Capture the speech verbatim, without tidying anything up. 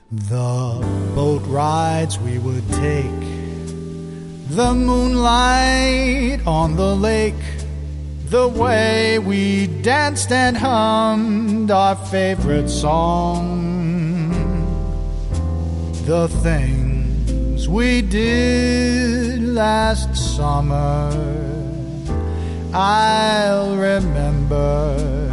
The boat rides we would take, the moonlight on the lake, the way we danced and hummed our favorite song, the things we did last summer, I'll remember